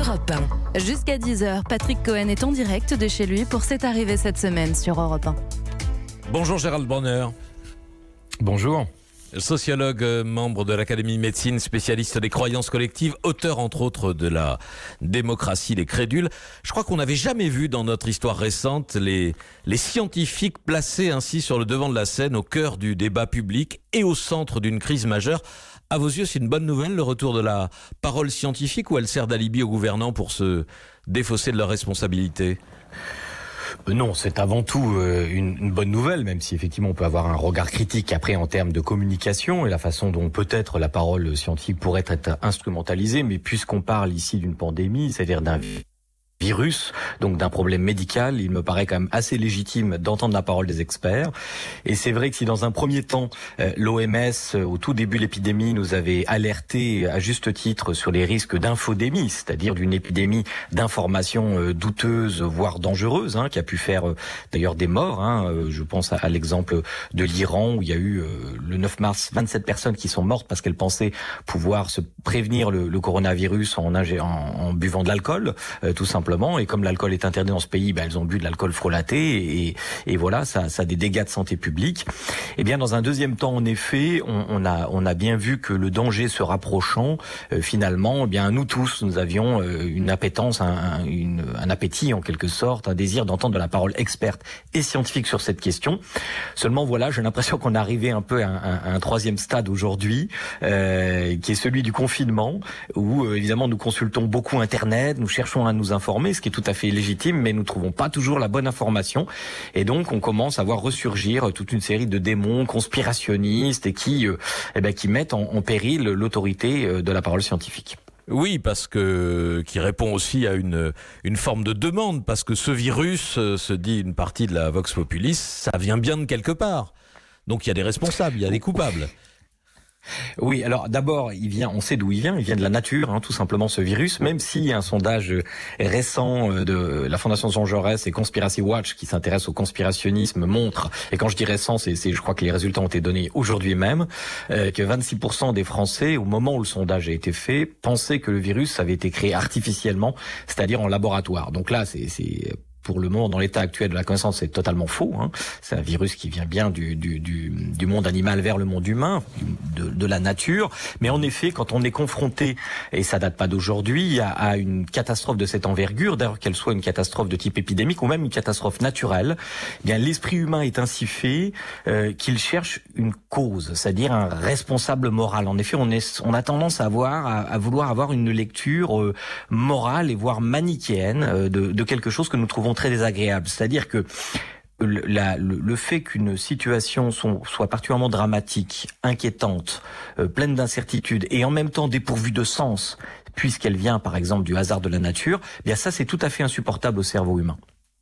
Europe 1. Jusqu'à 10h, Patrick Cohen est en direct de chez lui pour C'est arrivé cette semaine sur Europe 1. Bonjour Gérald Bronner. Bonjour. Sociologue, membre de l'Académie de médecine, spécialiste des croyances collectives, auteur entre autres de la démocratie des crédules. Je crois qu'on n'avait jamais vu dans notre histoire récente les scientifiques placés ainsi sur le devant de la scène, au cœur du débat public et au centre d'une crise majeure. À vos yeux, c'est une bonne nouvelle, le retour de la parole scientifique, ou elle sert d'alibi aux gouvernants pour se défausser de leurs responsabilités ? Non, c'est avant tout une bonne nouvelle, même si effectivement on peut avoir un regard critique après en termes de communication et la façon dont peut-être la parole scientifique pourrait être instrumentalisée. Mais puisqu'on parle ici d'une pandémie, c'est-à-dire d'un virus, donc d'un problème médical, il me paraît quand même assez légitime d'entendre la parole des experts. Et c'est vrai que si dans un premier temps, l'OMS, au tout début de l'épidémie, nous avait alerté à juste titre sur les risques d'infodémie, c'est-à-dire d'une épidémie d'informations douteuses, voire dangereuses, qui a pu faire d'ailleurs des morts. Je pense à l'exemple de l'Iran, où il y a eu le 9 mars 27 personnes qui sont mortes parce qu'elles pensaient pouvoir se prévenir le coronavirus en buvant de l'alcool, tout simplement. Et comme l'alcool est interdit dans ce pays, elles ont bu de l'alcool frelaté et voilà, ça a des dégâts de santé publique. Et bien dans un deuxième temps, en effet, on a bien vu que le danger se rapprochant, finalement, nous tous, nous avions une appétence, un appétit en quelque sorte, un désir d'entendre de la parole experte et scientifique sur cette question. Seulement voilà, j'ai l'impression qu'on est arrivé un peu à un troisième stade aujourd'hui, qui est celui du confinement, où évidemment nous consultons beaucoup Internet, nous cherchons à nous informer, ce qui est tout à fait légitime, mais nous ne trouvons pas toujours la bonne information. Et donc, on commence à voir ressurgir toute une série de démons conspirationnistes et qui mettent en péril l'autorité de la parole scientifique. Oui, parce que qui répond aussi à une forme de demande, parce que ce virus, se dit une partie de la Vox Populis, ça vient bien de quelque part. Donc, il y a des responsables, il y a des coupables. Oui, alors d'abord, on sait d'où il vient de la nature, tout simplement ce virus, même si un sondage récent de la Fondation Jean Jaurès et Conspiracy Watch qui s'intéresse au conspirationnisme montre, et quand je dis récent, je crois que les résultats ont été donnés aujourd'hui même, que 26% des Français, au moment où le sondage a été fait, pensaient que le virus avait été créé artificiellement, c'est-à-dire en laboratoire. Donc là, c'est pour le moment, dans l'état actuel de la connaissance, c'est totalement faux. C'est un virus qui vient bien du monde animal vers le monde humain, de la nature. Mais en effet, quand on est confronté, et ça date pas d'aujourd'hui, à une catastrophe de cette envergure, d'ailleurs qu'elle soit une catastrophe de type épidémique ou même une catastrophe naturelle, l'esprit humain est ainsi fait qu'il cherche une cause, c'est-à-dire un responsable moral. En effet, on a tendance à vouloir avoir une lecture morale et voire manichéenne de quelque chose que nous trouvons très désagréable. C'est-à-dire que le fait qu'une situation soit particulièrement dramatique, inquiétante, pleine d'incertitudes et en même temps dépourvue de sens, puisqu'elle vient par exemple du hasard de la nature, ça c'est tout à fait insupportable au cerveau humain.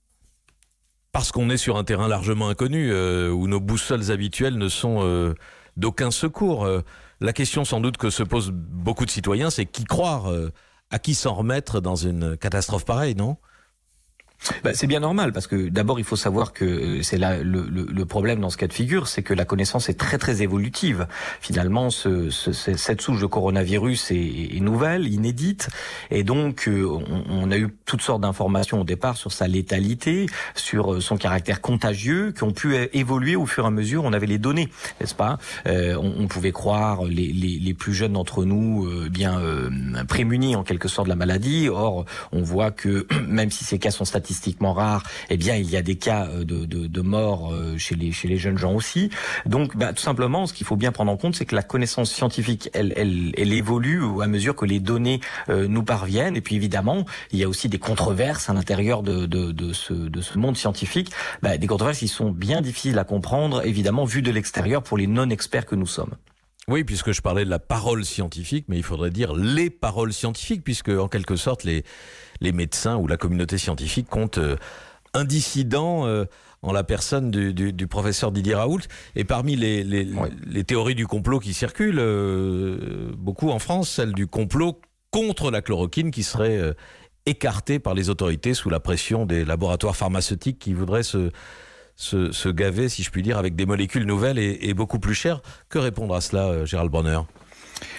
Parce qu'on est sur un terrain largement inconnu, où nos boussoles habituelles ne sont d'aucun secours. La question sans doute que se posent beaucoup de citoyens, c'est qui croire, à qui s'en remettre dans une catastrophe pareille, non ? C'est bien normal, parce que d'abord il faut savoir que c'est là le problème dans ce cas de figure, c'est que la connaissance est très très évolutive. Finalement, cette souche de coronavirus est nouvelle, inédite, et donc on a eu toutes sortes d'informations au départ sur sa létalité, sur son caractère contagieux, qui ont pu évoluer au fur et à mesure. On avait les données, n'est-ce pas ? On pouvait croire les plus jeunes d'entre nous prémunis en quelque sorte de la maladie. Or, on voit que même si ces cas sont statistiquement rares, il y a des cas de mort chez les jeunes gens aussi. Donc, tout simplement, ce qu'il faut bien prendre en compte, c'est que la connaissance scientifique, elle évolue à mesure que les données nous parviennent. Et puis, évidemment, il y a aussi des controverses à l'intérieur de ce monde scientifique. Des controverses qui sont bien difficiles à comprendre, évidemment, vues de l'extérieur pour les non-experts que nous sommes. Oui, puisque je parlais de la parole scientifique, mais il faudrait dire les paroles scientifiques, puisque en quelque sorte les médecins ou la communauté scientifique comptent un dissident en la personne du professeur Didier Raoult. Et parmi les théories du complot qui circulent, beaucoup en France, celle du complot contre la chloroquine qui serait écartée par les autorités sous la pression des laboratoires pharmaceutiques qui voudraient se gaver, si je puis dire, avec des molécules nouvelles et beaucoup plus chères. Que répondre à cela, Gérald Bronner ?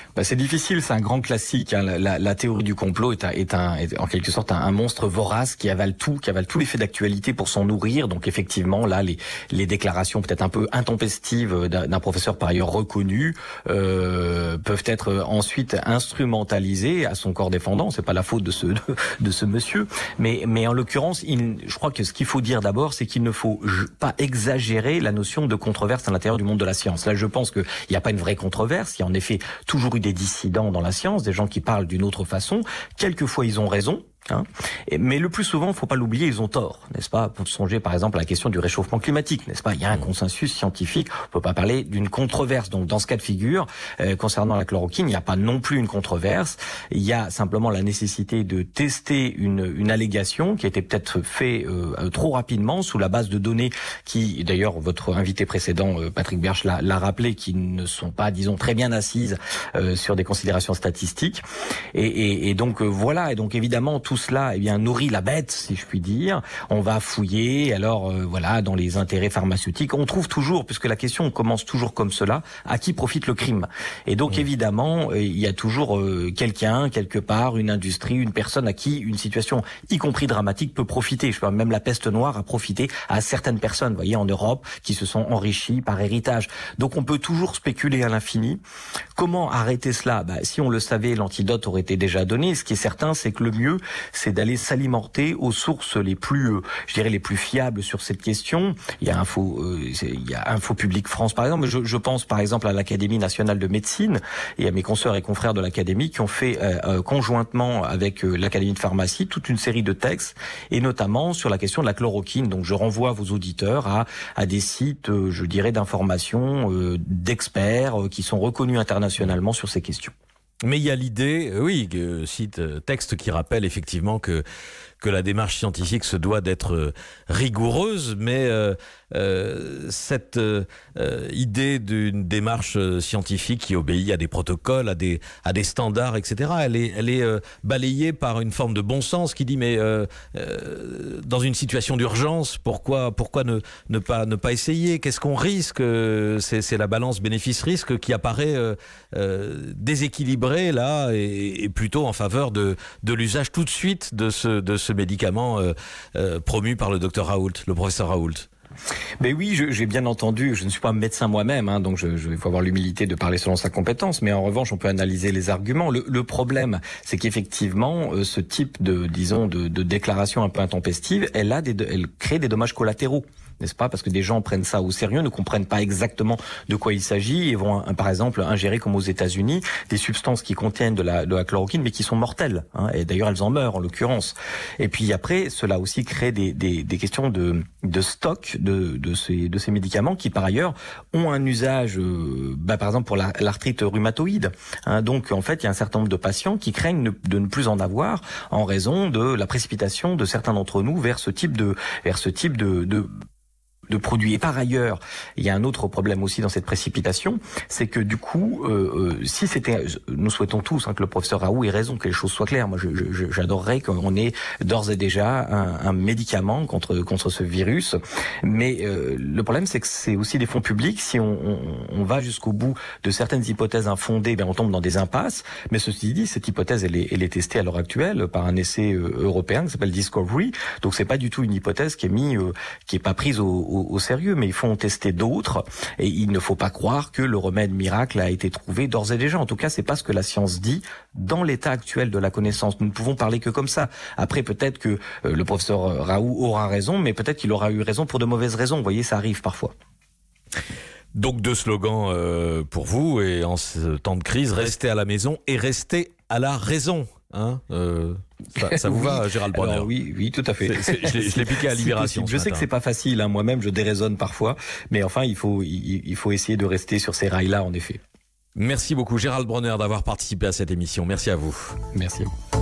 C'est difficile, c'est un grand classique. Hein. La théorie du complot est en quelque sorte un monstre vorace qui avale tous les faits d'actualité pour s'en nourrir. Donc effectivement, là, les déclarations peut-être un peu intempestives d'un professeur par ailleurs reconnu peuvent être ensuite instrumentalisées à son corps défendant. C'est pas la faute de ce monsieur, mais en l'occurrence, je crois que ce qu'il faut dire d'abord, c'est qu'il ne faut pas exagérer la notion de controverse à l'intérieur du monde de la science. Là, je pense qu'il n'y a pas une vraie controverse. Il y a en effet toujours eu des dissidents dans la science, des gens qui parlent d'une autre façon. Quelquefois, ils ont raison. Mais le plus souvent, faut pas l'oublier, ils ont tort, n'est-ce pas? Pour songer par exemple à la question du réchauffement climatique, n'est-ce pas? Il y a un consensus scientifique, on peut pas parler d'une controverse. Donc dans ce cas de figure, concernant la chloroquine, il n'y a pas non plus une controverse. Il y a simplement la nécessité de tester une allégation qui a été peut-être fait trop rapidement sous la base de données qui, d'ailleurs, votre invité précédent, Patrick Berche, l'a rappelé, qui ne sont pas, disons, très bien assises sur des considérations statistiques. Et donc voilà. Et donc évidemment tout cela, nourrit la bête, si je puis dire. On va fouiller, alors dans les intérêts pharmaceutiques. On trouve toujours, puisque la question commence toujours comme cela, à qui profite le crime. Et donc évidemment, il y a toujours quelqu'un, quelque part, une industrie, une personne à qui une situation, y compris dramatique, peut profiter. Je sais pas, même la peste noire a profité à certaines personnes, vous voyez, en Europe, qui se sont enrichies par héritage. Donc on peut toujours spéculer à l'infini. Comment arrêter cela? Si on le savait, l'antidote aurait été déjà donné. Ce qui est certain, c'est que le mieux, c'est d'aller s'alimenter aux sources les plus, les plus fiables sur cette question. Il y a Info Public France, par exemple. Je pense, par exemple, à l'Académie nationale de médecine et à mes consoeurs et confrères de l'Académie qui ont fait conjointement avec l'Académie de pharmacie toute une série de textes, et notamment sur la question de la chloroquine. Donc, je renvoie vos auditeurs à des sites, d'information, d'experts qui sont reconnus internationalement sur ces questions. Mais il y a l'idée, texte qui rappelle effectivement que la démarche scientifique se doit d'être rigoureuse, mais cette idée d'une démarche scientifique qui obéit à des protocoles, à des standards, etc., elle est balayée par une forme de bon sens qui dit dans une situation d'urgence, pourquoi ne pas essayer? Qu'est-ce qu'on risque? C'est la balance bénéfice-risque qui apparaît déséquilibrée là, et plutôt en faveur de l'usage tout de suite de ce médicament promu par le docteur Raoult, le professeur Raoult. Mais oui, j'ai bien entendu, je ne suis pas médecin moi-même, donc il faut avoir l'humilité de parler selon sa compétence, mais en revanche, on peut analyser les arguments. Le problème, c'est qu'effectivement, ce type de déclaration un peu intempestive, elle crée des dommages collatéraux. N'est-ce pas? Parce que des gens prennent ça au sérieux, ne comprennent pas exactement de quoi il s'agit et vont, par exemple, ingérer, comme aux États-Unis, des substances qui contiennent de la chloroquine, mais qui sont mortelles. Et d'ailleurs, elles en meurent, en l'occurrence. Et puis après, cela aussi crée des questions de stock de ces médicaments qui, par ailleurs, ont un usage, par exemple, pour l'arthrite rhumatoïde. Donc, en fait, il y a un certain nombre de patients qui craignent de ne plus en avoir en raison de la précipitation de certains d'entre nous vers ce type de produits. Et par ailleurs, il y a un autre problème aussi dans cette précipitation, c'est que du coup, si c'était, nous souhaitons tous que le professeur Raoult ait raison, que les choses soient claires. Moi, j'adorerais qu'on ait d'ores et déjà un médicament contre ce virus. Mais le problème, c'est que c'est aussi des fonds publics. Si on va jusqu'au bout de certaines hypothèses infondées, on tombe dans des impasses. Mais ceci dit, cette hypothèse, elle est testée à l'heure actuelle par un essai européen qui s'appelle Discovery. Donc, c'est pas du tout une hypothèse qui est pas prise au sérieux, mais il faut en tester d'autres, et il ne faut pas croire que le remède miracle a été trouvé d'ores et déjà. En tout cas, c'est pas ce que la science dit dans l'état actuel de la connaissance. Nous ne pouvons parler que comme ça. Après, peut-être que le professeur Raoult aura raison, mais peut-être qu'il aura eu raison pour de mauvaises raisons. Vous voyez, ça arrive parfois. Donc, deux slogans pour vous, et en ce temps de crise, restez à la maison et restez à la raison. Ça vous va, Gérald Bronner? Alors, oui, tout à fait. Je l'ai piqué à Libération. Je sais que c'est pas facile, moi-même je déraisonne parfois, mais enfin il faut essayer de rester sur ces rails-là, en effet. Merci beaucoup, Gérald Bronner, d'avoir participé à cette émission. Merci à vous. Merci à vous.